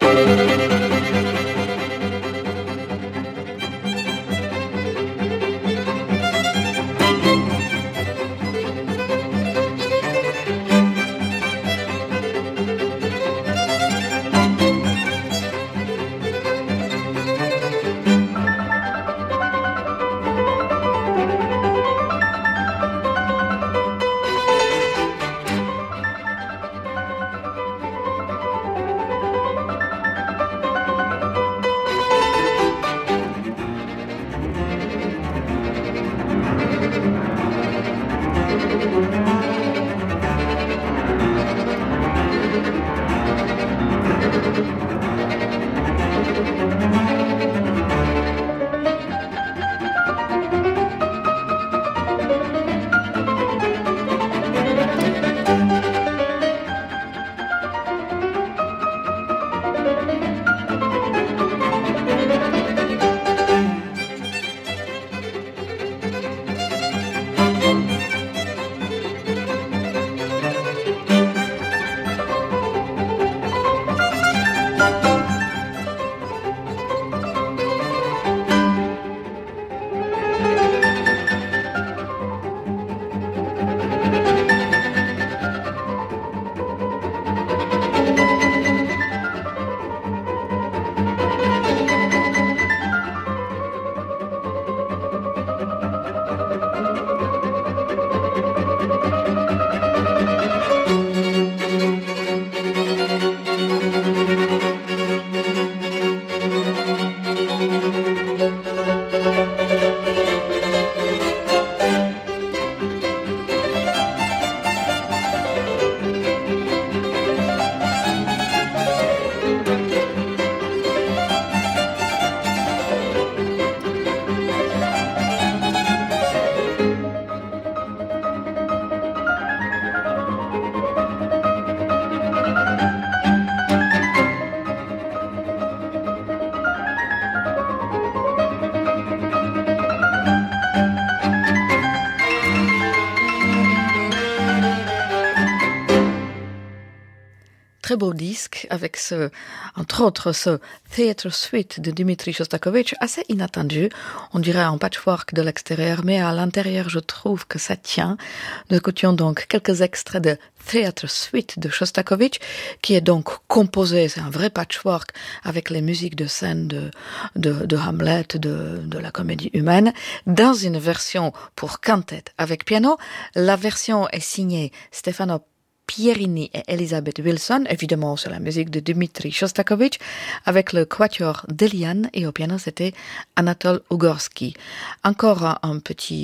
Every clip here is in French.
Très beau disque avec entre autres ce Theatre Suite de Dmitri Shostakovich, assez inattendu. On dirait un patchwork de l'extérieur, mais à l'intérieur, je trouve que ça tient. Nous écoutions donc quelques extraits de Theatre Suite de Shostakovich, qui est donc composé, c'est un vrai patchwork, avec les musiques de scène de Hamlet, de la comédie humaine, dans une version pour quintet avec piano. La version est signée Stefano Pierini et Elisabeth Wilson, évidemment c'est la musique de Dmitri Shostakovich, avec le quatuor Delian, et au piano c'était Anatole Ugorsky. Encore une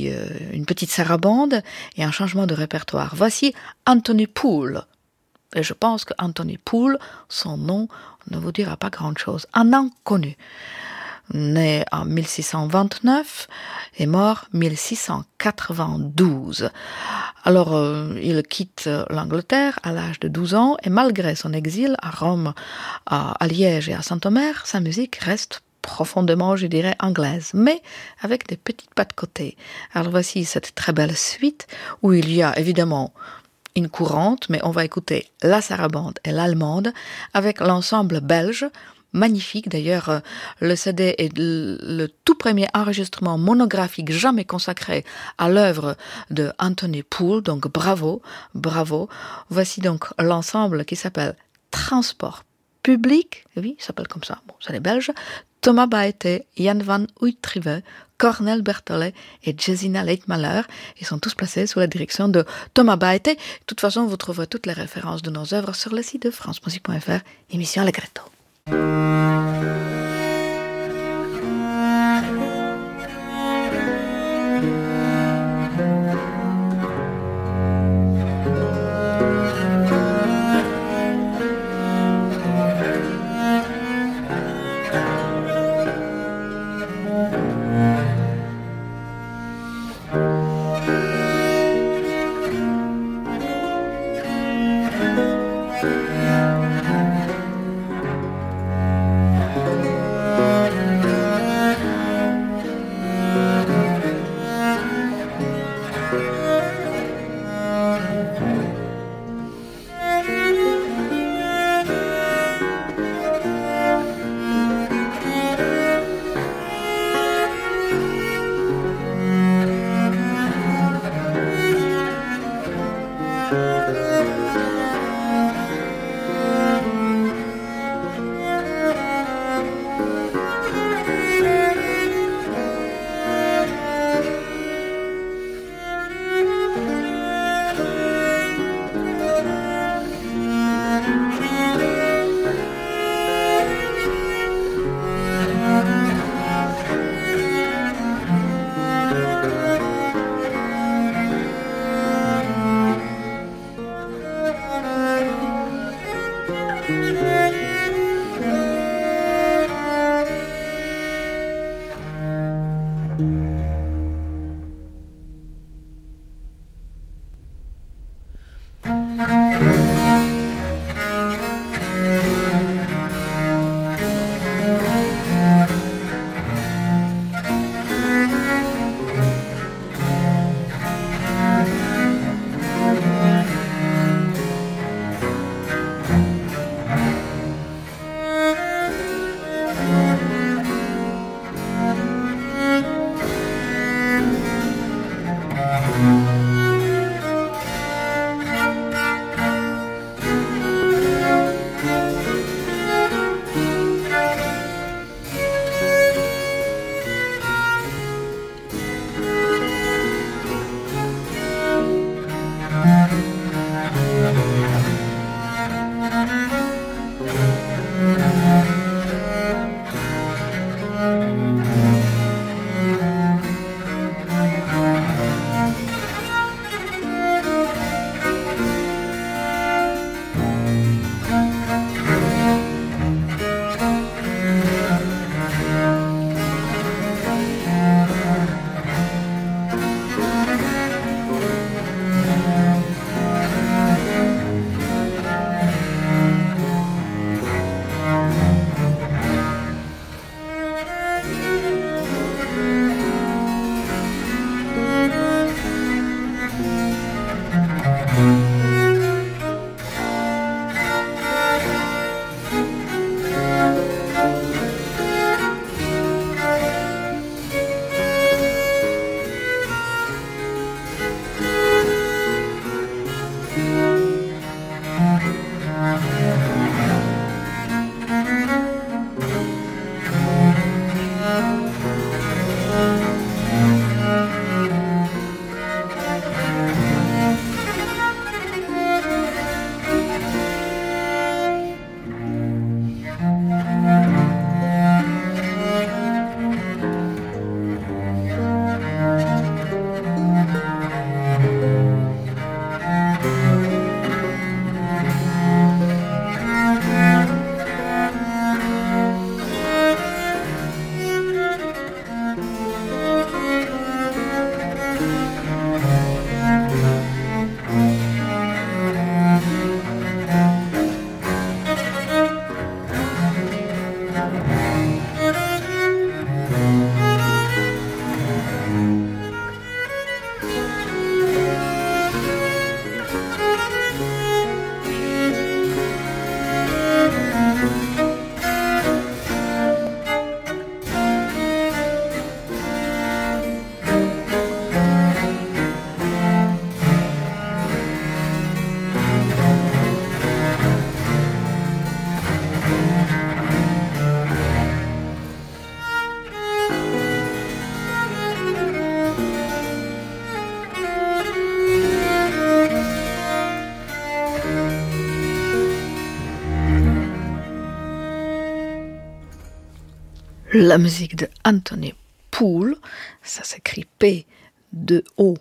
petite sarabande et un changement de répertoire. Voici Anthony Poole. Et je pense que Anthony Poole, son nom ne vous dira pas grand-chose. Un inconnu. Né en 1629 et mort 1692. Alors, il quitte l'Angleterre à l'âge de 12 ans et malgré son exil à Rome, à Liège et à Saint-Omer, sa musique reste profondément, je dirais, anglaise, mais avec des petites pas de côté. Alors voici cette très belle suite où il y a évidemment une courante, mais on va écouter la sarabande et l'allemande avec l'ensemble belge. Magnifique, d'ailleurs, le CD est le tout premier enregistrement monographique jamais consacré à l'œuvre de Anthony Poole, donc bravo. Voici donc l'ensemble qui s'appelle Transport Public, oui, il s'appelle comme ça, bon, c'est les Belges, Thomas Baete, Jan van Uyttrive, Cornel Berthollet et Jezina Leitmaler. Ils sont tous placés sous la direction de Thomas Baete. De toute façon, vous trouverez toutes les références de nos œuvres sur le site de francemusique.fr, émission Allegretto. La musique de Anthony Poole, ça s'écrit P-2-O-L-E,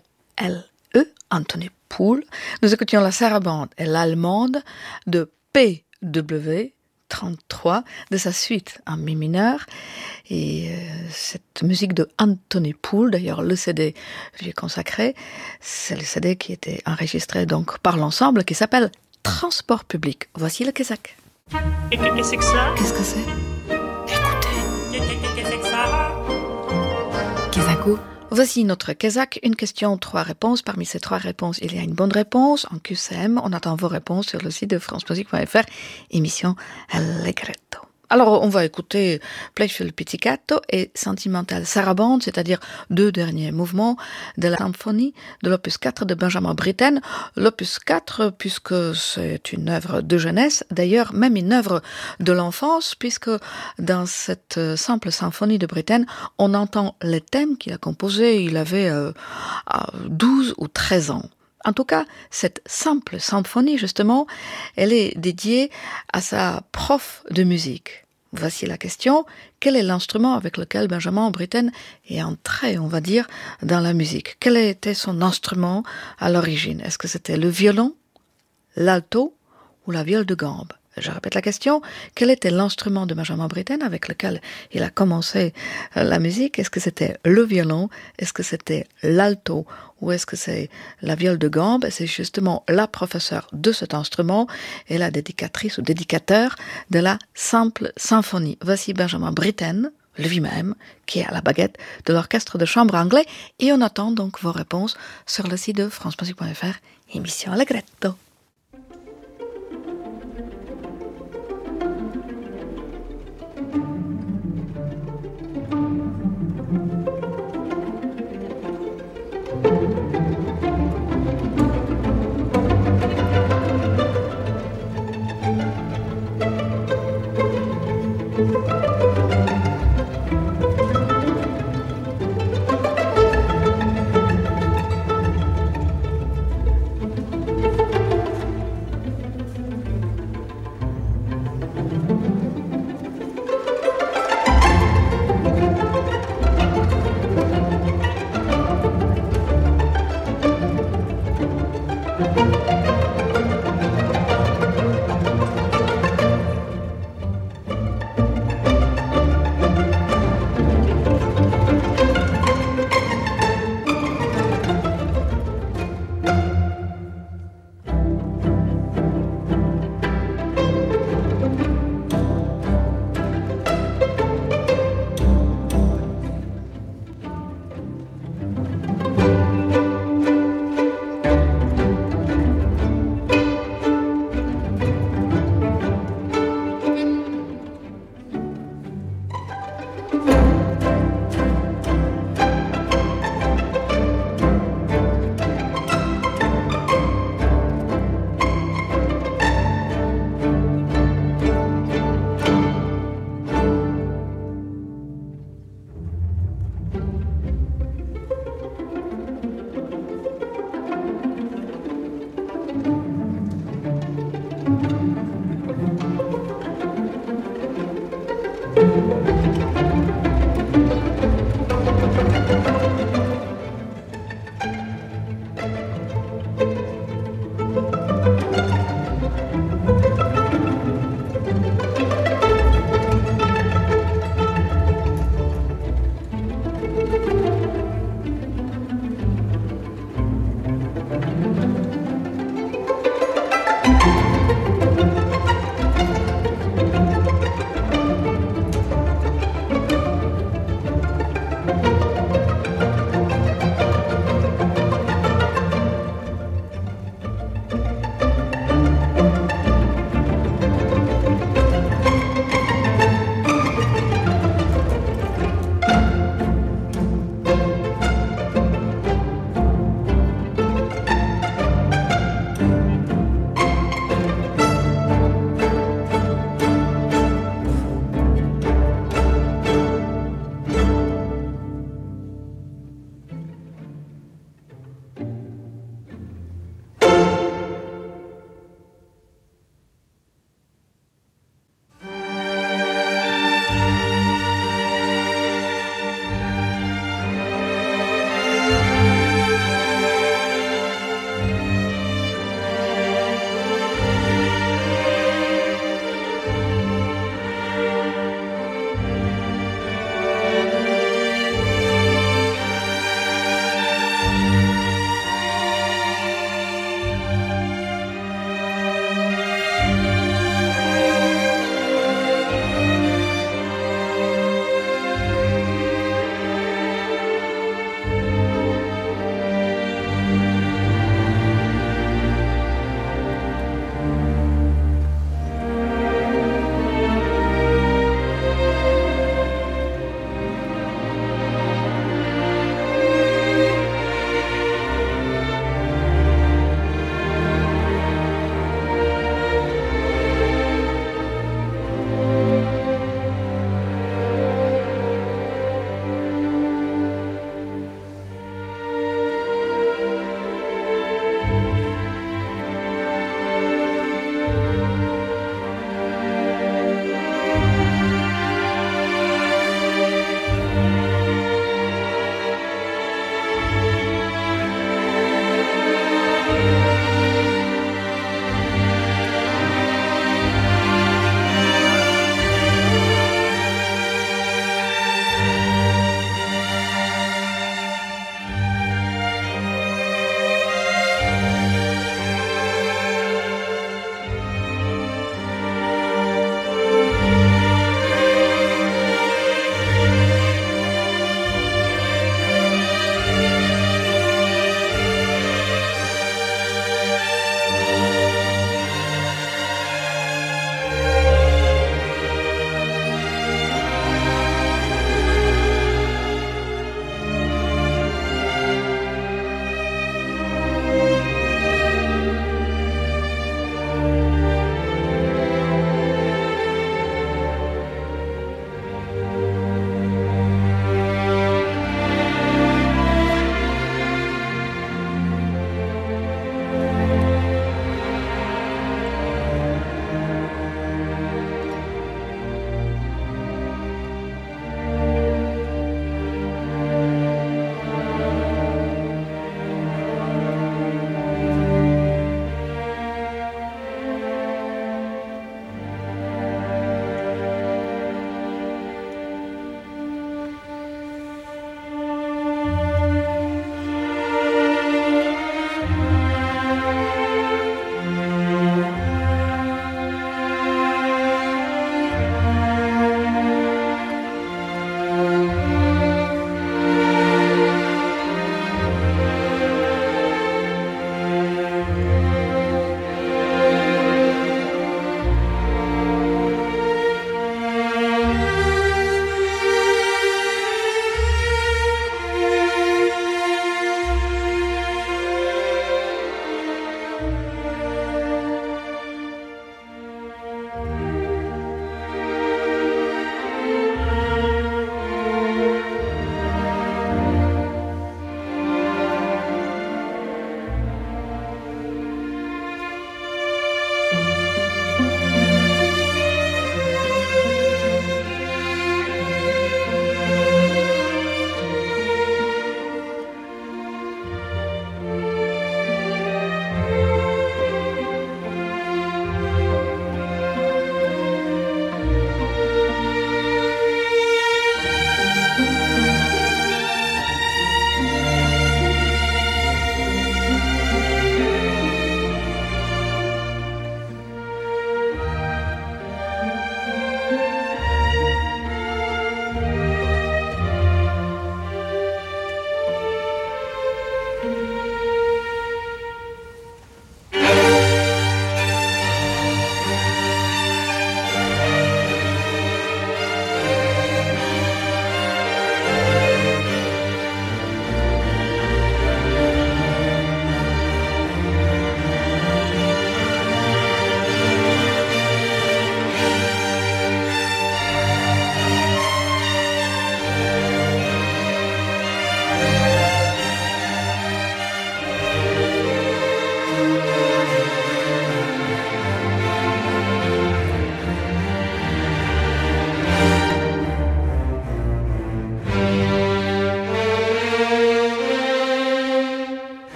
Anthony Poole. Nous écoutions la sarabande et l'allemande de P.W. 33 de sa suite en mi mineur. Et cette musique de Anthony Poole, d'ailleurs le CD que j'ai consacré, c'est le CD qui était enregistré donc par l'ensemble qui s'appelle Transport public. Voici le Kézak. Qu'est-ce que ça? Qu'est-ce que c'est? Qu'est-ce que ça? Kézakou. Voici notre Kézak, une question, 3 réponses. Parmi ces 3 réponses, il y a une bonne réponse en QCM. On attend vos réponses sur le site de francemusique.fr, émission Allegretto. Alors, on va écouter Playful Pizzicato et Sentimental Sarabande, c'est-à-dire 2 derniers mouvements de la symphonie de l'opus 4 de Benjamin Britten. L'opus 4, puisque c'est une œuvre de jeunesse, d'ailleurs même une œuvre de l'enfance, puisque dans cette simple symphonie de Britten, on entend les thèmes qu'il a composés. Il avait 12 ou 13 ans. En tout cas, cette simple symphonie, justement, elle est dédiée à sa prof de musique. Voici la question, quel est l'instrument avec lequel Benjamin Britten est entré, on va dire, dans la musique? Quel était son instrument à l'origine? Est-ce que c'était le violon, l'alto ou la viole de gambe? Je répète la question, quel était l'instrument de Benjamin Britten avec lequel il a commencé la musique? Est-ce que c'était le violon? Est-ce que c'était l'alto? Ou est-ce que c'est la viole de gambe? C'est justement la professeure de cet instrument et la dédicatrice ou dédicateur de la simple symphonie. Voici Benjamin Britten, lui-même, qui est à la baguette de l'orchestre de chambre anglais. Et on attend donc vos réponses sur le site de francemusique.fr, émission Allegretto.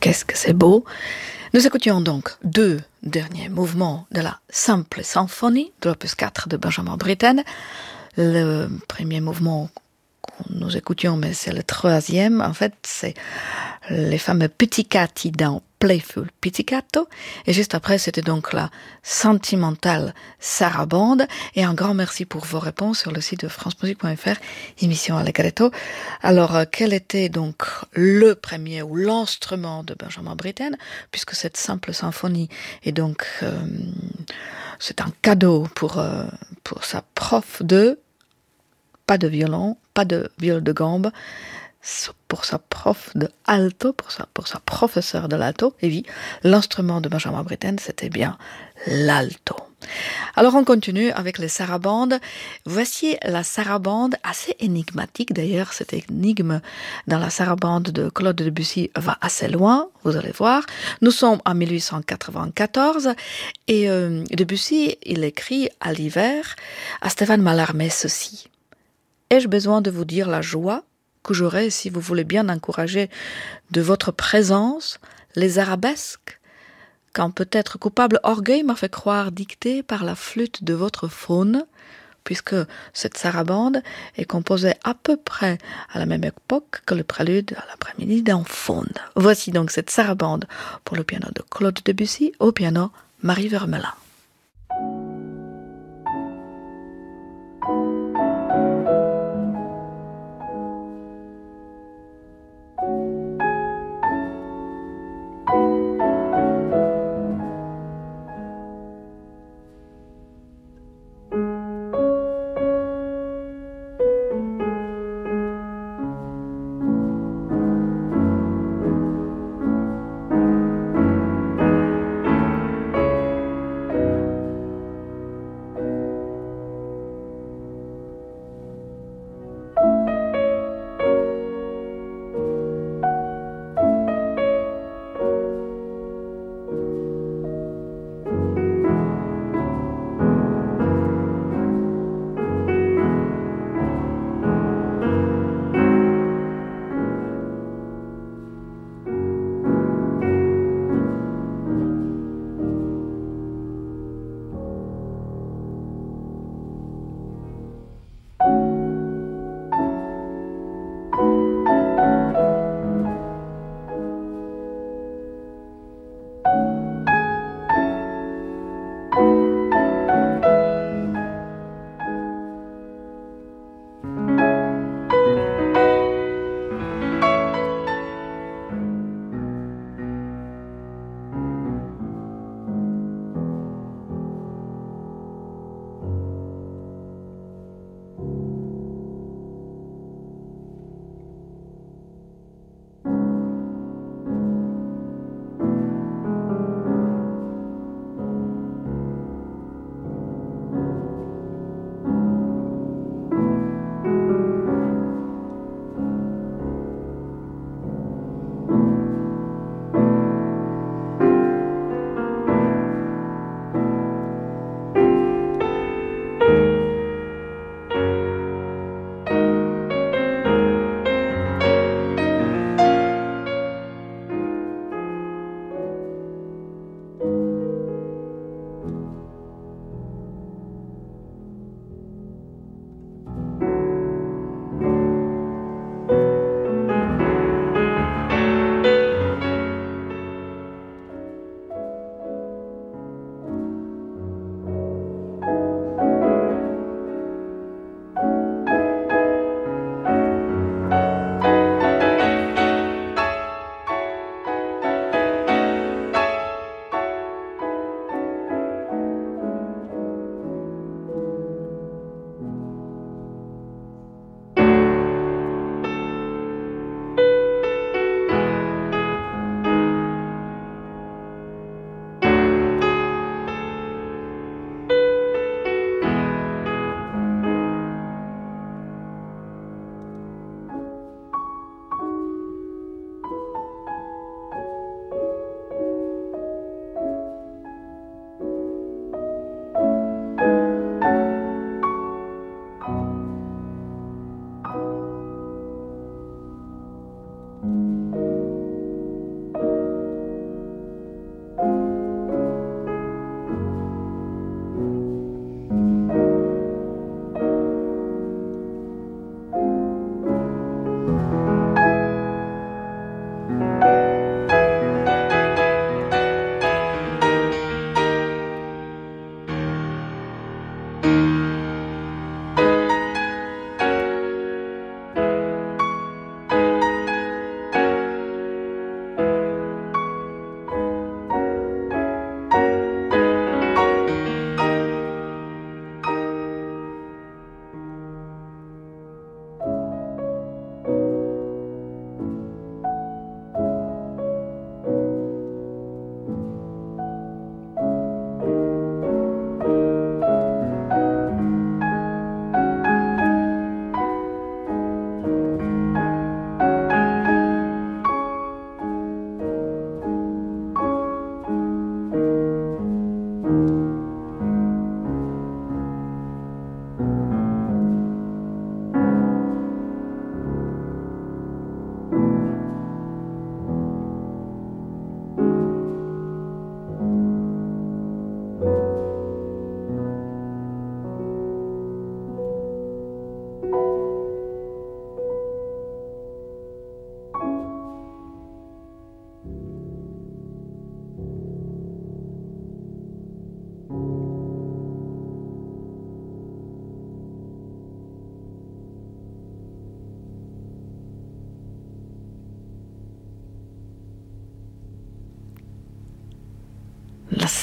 Qu'est-ce que c'est beau! Nous écoutions donc 2 derniers mouvements de la simple symphonie de l'opus 4 de Benjamin Britten. Le premier mouvement nous écoutions, mais c'est le 3e, en fait, c'est les fameux pizzicati dans Playful Pizzicato, et juste après, c'était donc la sentimentale sarabande, et un grand merci pour vos réponses sur le site de francemusique.fr, émission Allegretto. Alors, quel était donc le premier ou l'instrument de Benjamin Britten, puisque cette simple symphonie est donc, c'est un cadeau pour sa prof de pas de violon, pas de viol de gambe, pour sa prof de alto, pour sa professeure de l'alto. Et oui, l'instrument de Benjamin Britten, c'était bien l'alto. Alors on continue avec les sarabandes. Voici la sarabande, assez énigmatique d'ailleurs, cette énigme dans la sarabande de Claude Debussy va assez loin, vous allez voir. Nous sommes en 1894 et Debussy, il écrit à l'hiver à Stéphane Mallarmé ceci. Ai-je besoin de vous dire la joie que j'aurai si vous voulez bien encourager de votre présence les arabesques qu'un peut-être coupable orgueil m'a fait croire dictées par la flûte de votre faune, puisque cette sarabande est composée à peu près à la même époque que le prélude à l'après-midi d'un faune. Voici donc cette sarabande pour le piano de Claude Debussy, au piano Marie Vermelin.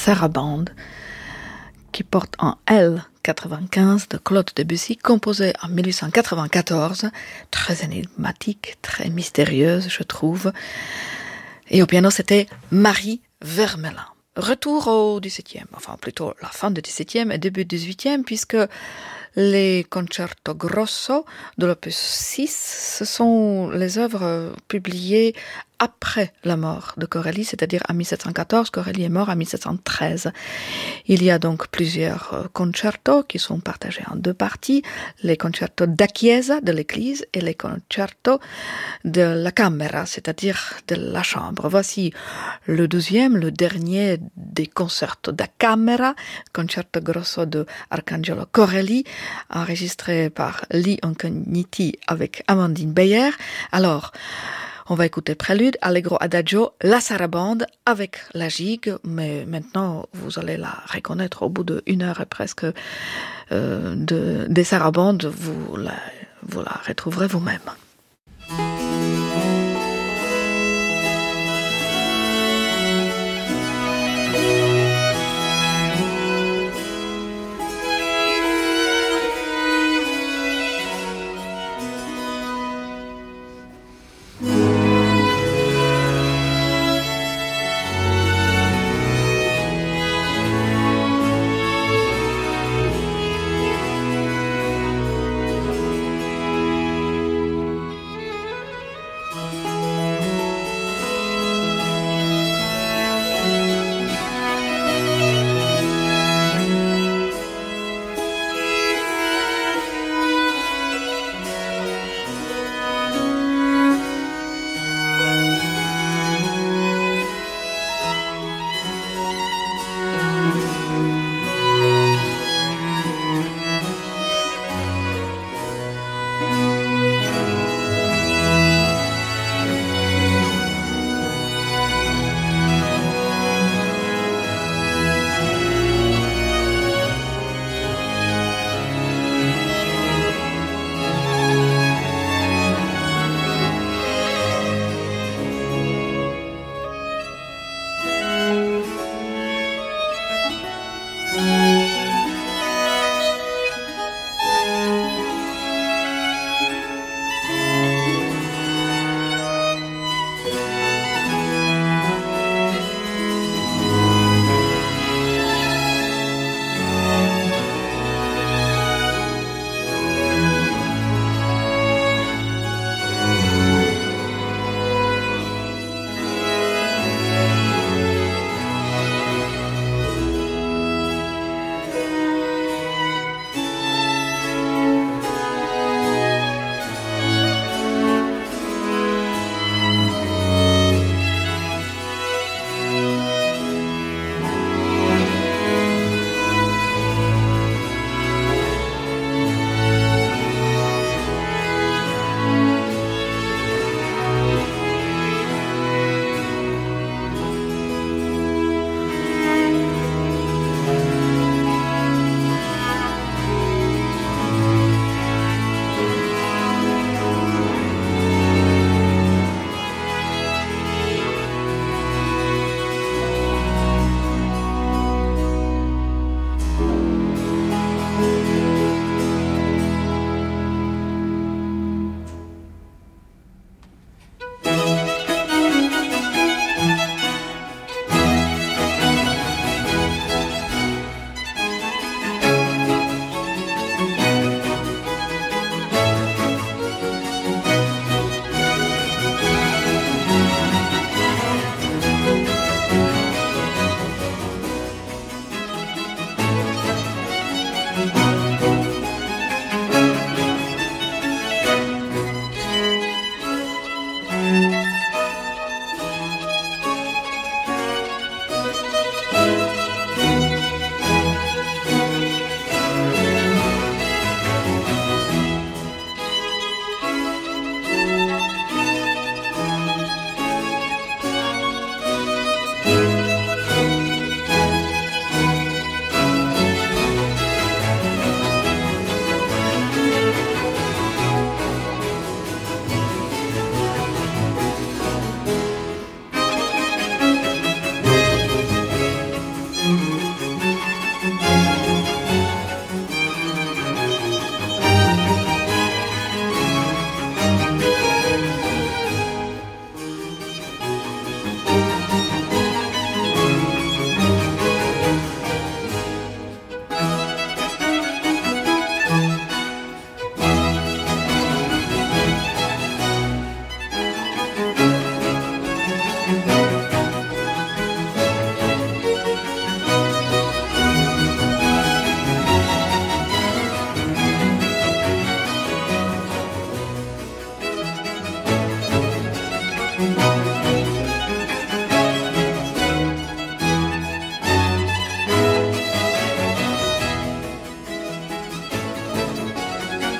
sarabande qui porte en L95 de Claude Debussy, composée en 1894, très énigmatique, très mystérieuse, je trouve. Et au piano, c'était Marie Vermelin. Retour au XVIIe, enfin plutôt la fin du XVIIe et début du XVIIIe, puisque les concerto grosso de l'opus 6, ce sont les œuvres publiées après la mort de Corelli, c'est-à-dire en 1714. Corelli est mort en 1713. Il y a donc plusieurs concertos qui sont partagés en deux parties, les concertos da chiesa, de l'église, et les concertos de la camera, c'est-à-dire de la chambre. Voici le 12e, le dernier des concertos da camera, concerto grosso de Arcangelo Corelli, enregistré par Lee Uncogniti avec Amandine Beyer. Alors, on va écouter Prélude, Allegro Adagio, la sarabande avec la gigue, mais maintenant vous allez la reconnaître au bout d'une heure et presque des sarabandes, vous la retrouverez vous-même.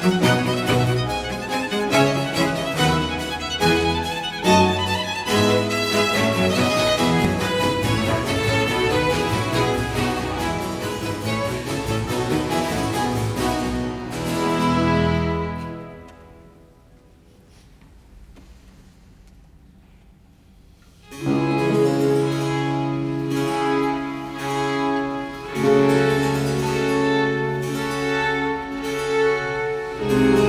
Thank you.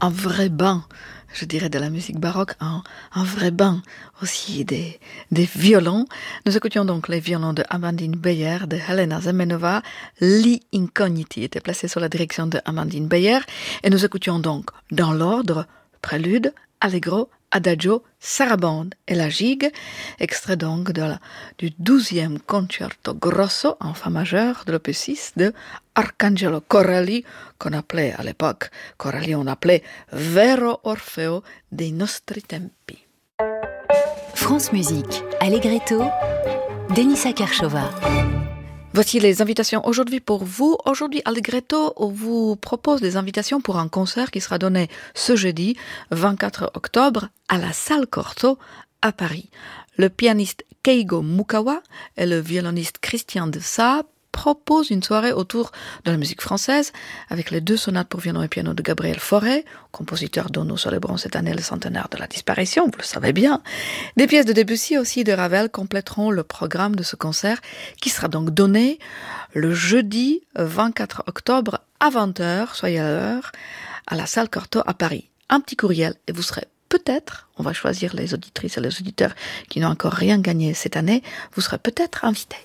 un vrai bain, je dirais, de la musique baroque, un vrai bain aussi des violons. Nous écoutions donc les violons de Amandine Beyer, de Helena Zamenhofa. Li Incogniti était placé sous la direction de Amandine Beyer. Et nous écoutions donc, dans l'ordre, prélude, allegro, adagio, sarabande et la gigue, extrait donc du 12e concerto grosso en fa majeur de l'opus 6 de Arcangelo Corelli, qu'on appelait à l'époque, Corelli on appelait Vero Orfeo dei nostri tempi. France Musique, Allegretto, Denisa Kershova. Voici les invitations aujourd'hui pour vous. Aujourd'hui, Allegretto vous propose des invitations pour un concert qui sera donné ce jeudi 24 octobre à la Salle Cortot à Paris. Le pianiste Keigo Mukawa et le violoniste Christian de Sá proposent une soirée autour de la musique française avec les 2 sonates pour violon et piano de Gabriel Fauré, compositeur dont nous célébrons cette année le centenaire de la disparition, vous le savez bien. Des pièces de Debussy aussi de Ravel compléteront le programme de ce concert qui sera donc donné le jeudi 24 octobre à 20h, soyez à l'heure, à la Salle Cortot à Paris. Un petit courriel et vous serez peut-être, on va choisir les auditrices et les auditeurs qui n'ont encore rien gagné cette année, vous serez peut-être invités.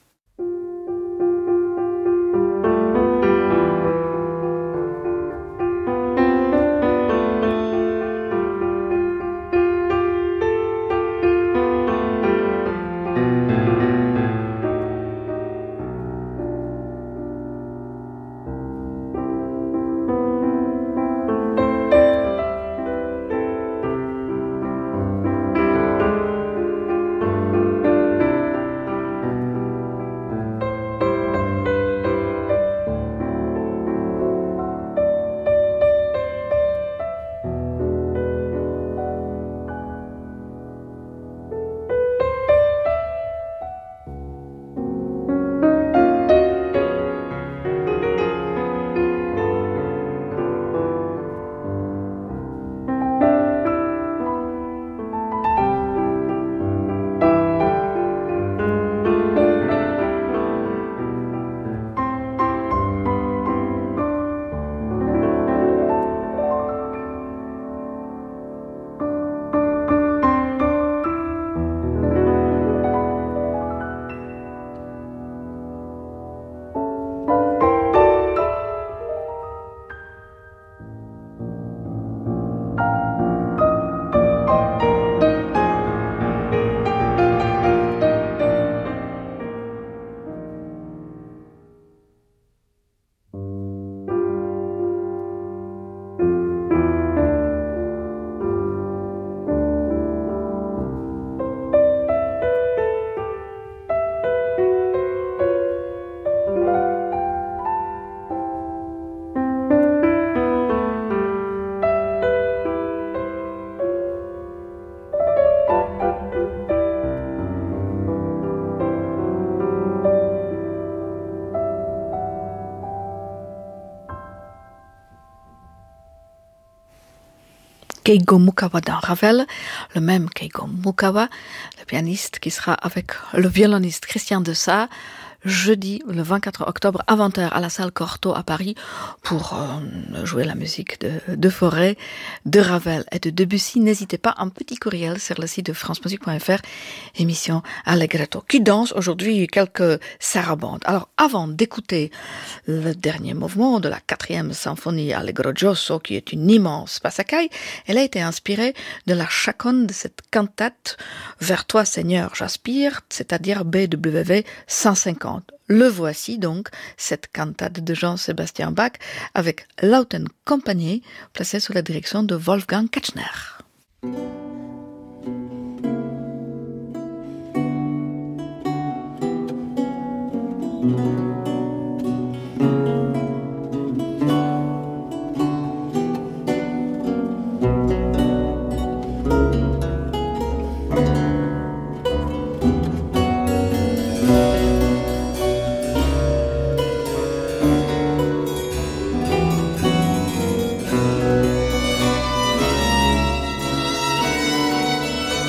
Keigo Mukawa dans Ravel, le même Keigo Mukawa, le pianiste qui sera avec le violoniste Christian de Sá, jeudi le 24 octobre à 20h à la Salle Cortot à Paris pour jouer la musique de Fauré, de Ravel et de Debussy. N'hésitez pas, un petit courriel sur le site de francemusique.fr, émission Allegretto, qui danse aujourd'hui quelques sarabandes. Alors avant d'écouter le dernier mouvement de la 4e symphonie Allegro Giosso, qui est une immense passacaille, elle a été inspirée de la chaconne de cette cantate Vers toi Seigneur j'aspire, c'est-à-dire BWV 150. Le voici donc, cette cantate de Jean-Sébastien Bach avec Lauten Compagnie, placée sous la direction de Wolfgang Ketchner.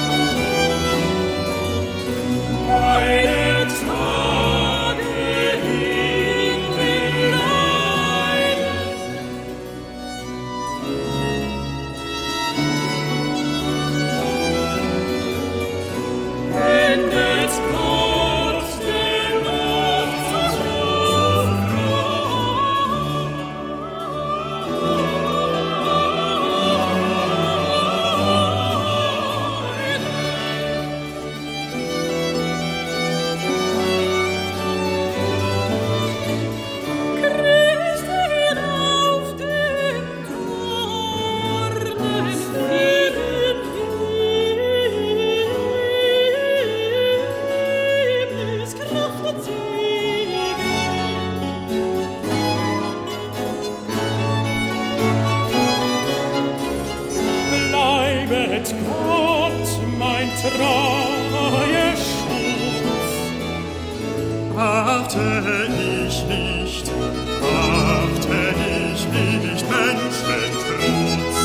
Eines Tages freie Schutz. Warte ich nicht, Menschentrutz.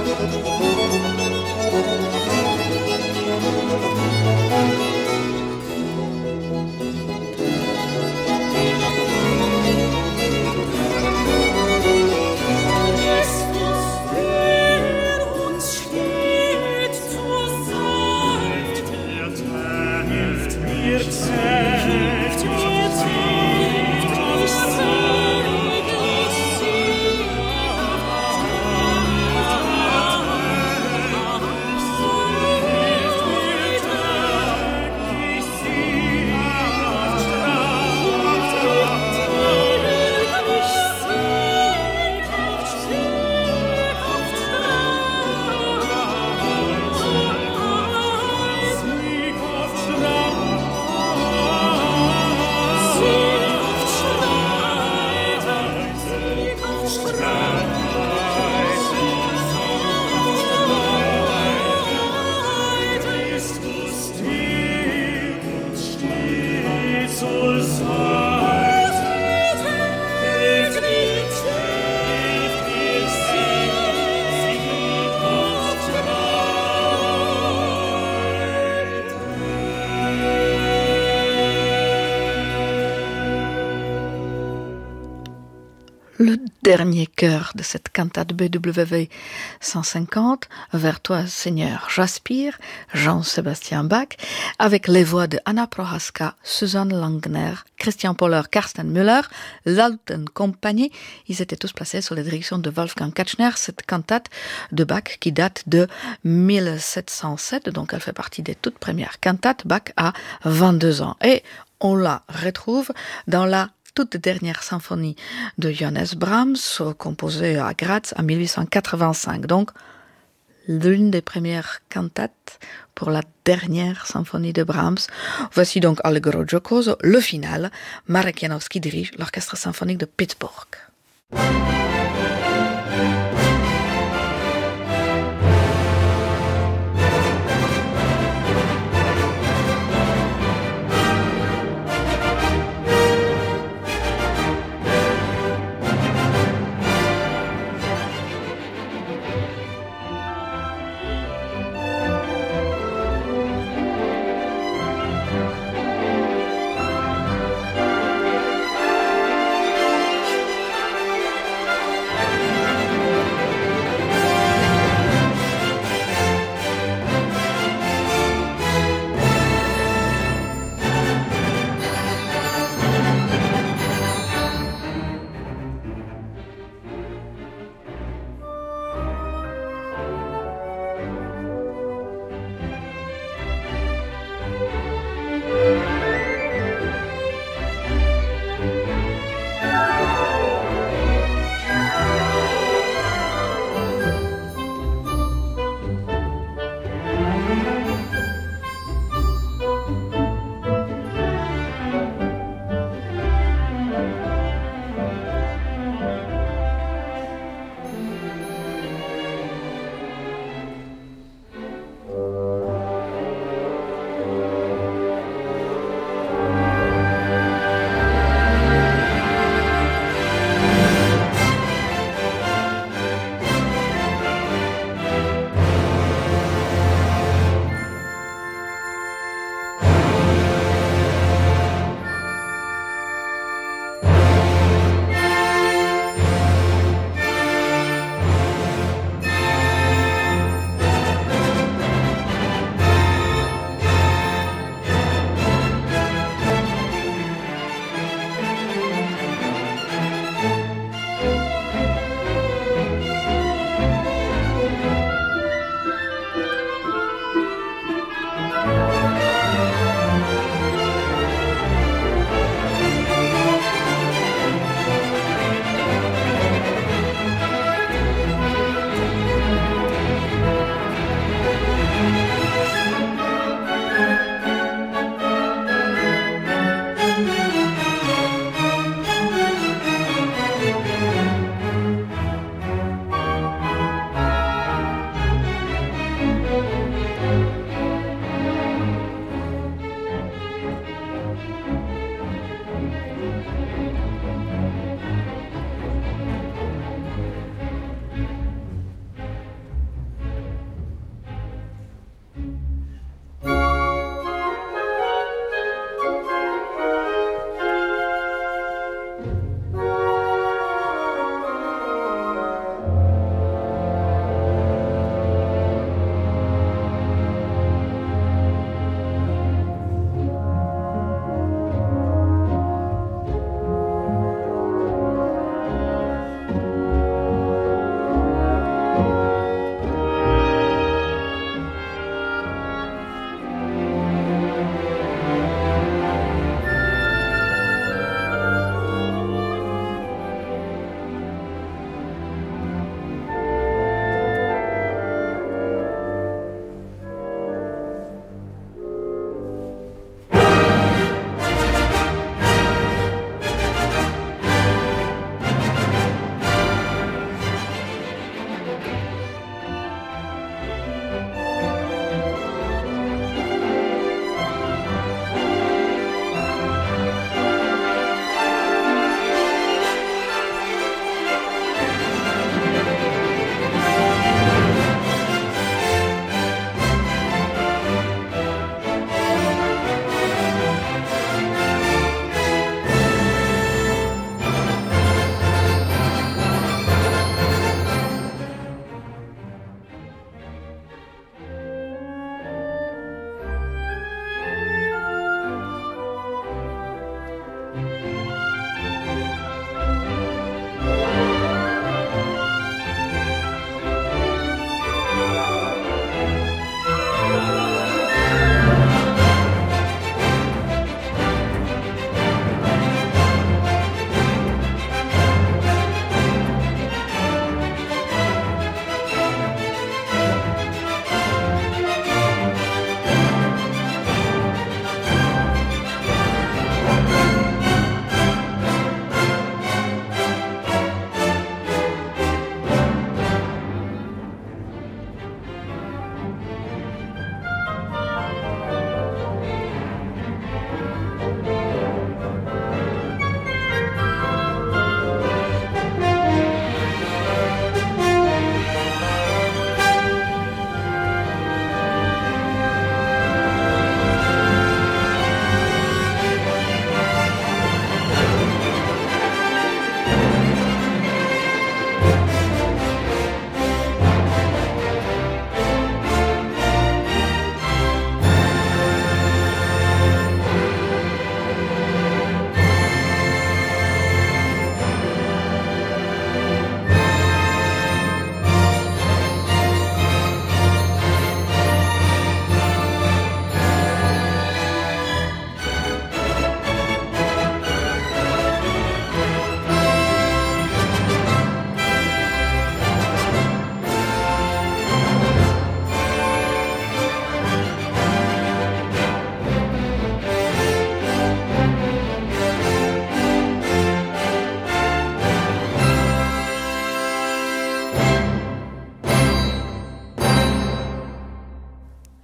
Le dernier chœur de cette cantate BWV 150, Vers toi Seigneur j'aspire, Jean-Sébastien Bach, avec les voix de Anna Prohaska, Susanne Langner, Christian Poller, Karsten Müller, l'Alten Compagnie. Ils étaient tous placés sous la direction de Wolfgang Katchner, cette cantate de Bach qui date de 1707, donc elle fait partie des toutes premières cantates. Bach a 22 ans et on la retrouve dans la toute dernière symphonie de Johannes Brahms, composée à Graz en 1885. Donc, l'une des premières cantates pour la dernière symphonie de Brahms. Voici donc Allegro giocoso, le final. Marek Janowski dirige l'orchestre symphonique de Pittsburgh.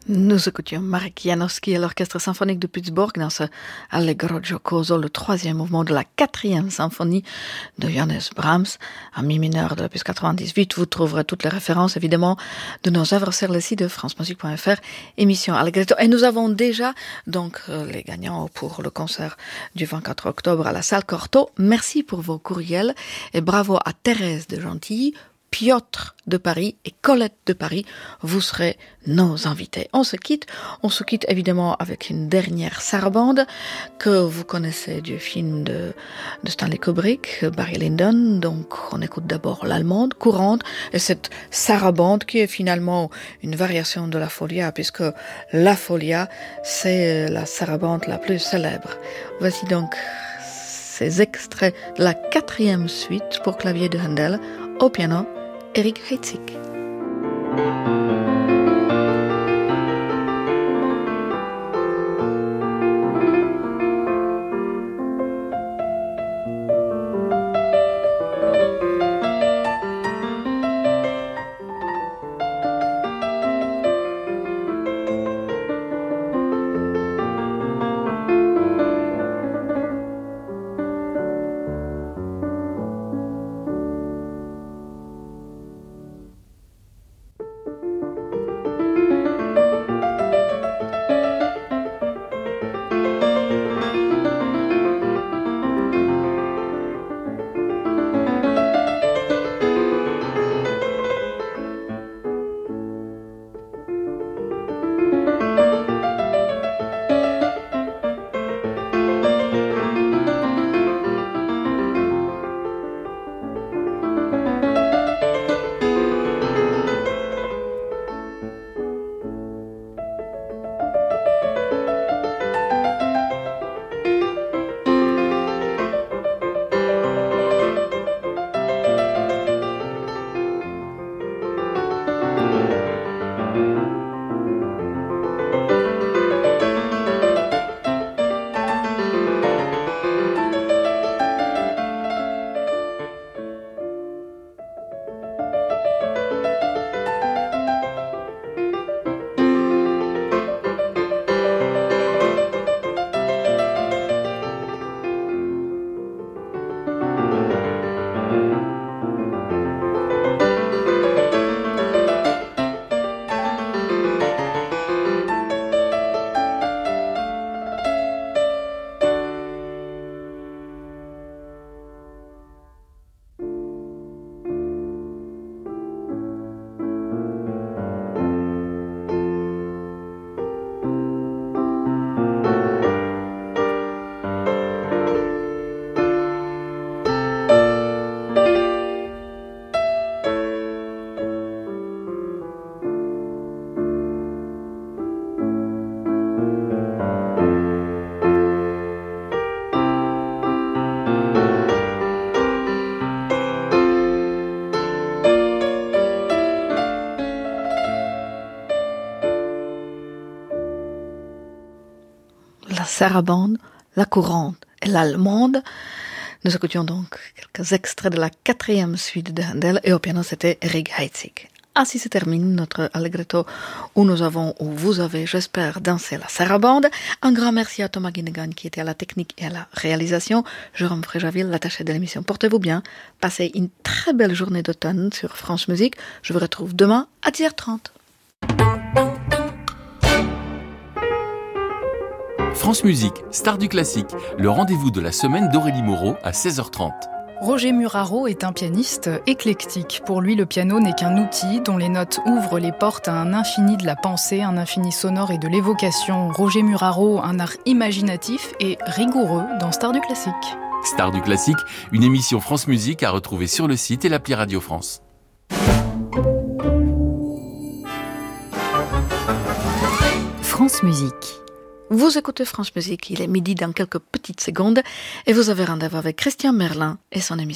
Nous écoutions Marek Janowski et l'Orchestre symphonique de Pittsburgh dans ce Allegro giocoso, le troisième mouvement de la 4e symphonie de Johannes Brahms, en mi mineur de l'opus 98. Vous trouverez toutes les références, évidemment, de nos œuvres sur le site de francemusique.fr, émission Allegretto. Et nous avons déjà, donc, les gagnants pour le concert du 24 octobre à la salle Cortot. Merci pour vos courriels et bravo à Thérèse de Gentilly, Piotr de Paris et Colette de Paris, vous serez nos invités. On se quitte évidemment avec une dernière sarabande que vous connaissez du film de Stanley Kubrick, Barry Lyndon. Donc on écoute d'abord l'allemande courante et cette sarabande qui est finalement une variation de la folia, puisque la folia c'est la sarabande la plus célèbre. Voici donc ces extraits de la 4e suite pour clavier de Handel, au piano Erik Heitzig. sarabande, la courante et l'allemande. Nous écoutions donc quelques extraits de la 4e suite de Handel et au piano c'était Erik Heitzig. Ainsi se termine notre Allegretto où vous avez, j'espère, dansé la sarabande. Un grand merci à Thomas Guinegan qui était à la technique et à la réalisation. Jérôme Fréjaville, l'attaché de l'émission. Portez-vous bien. Passez une très belle journée d'automne sur France Musique. Je vous retrouve demain à 10h30. France Musique, star du classique, le rendez-vous de la semaine d'Aurélie Moreau à 16h30. Roger Muraro est un pianiste éclectique. Pour lui, le piano n'est qu'un outil dont les notes ouvrent les portes à un infini de la pensée, un infini sonore et de l'évocation. Roger Muraro, un art imaginatif et rigoureux dans Star du classique. Star du classique, une émission France Musique à retrouver sur le site et l'appli Radio France. France Musique. Vous écoutez France Musique, il est midi dans quelques petites secondes et vous avez rendez-vous avec Christian Merlin et son émission.